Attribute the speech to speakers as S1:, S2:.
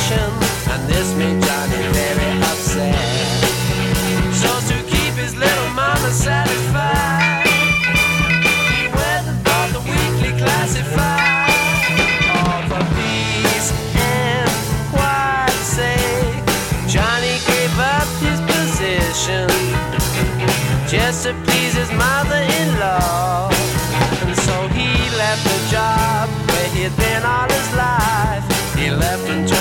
S1: position, and this made Johnny very upset. So to keep his little mama satisfied, he went and bought the weekly classified. All for peace and quiet's sake, Johnny gave up his position just to please his mother-in-law. And so he left the job where he'd been all his life. He left and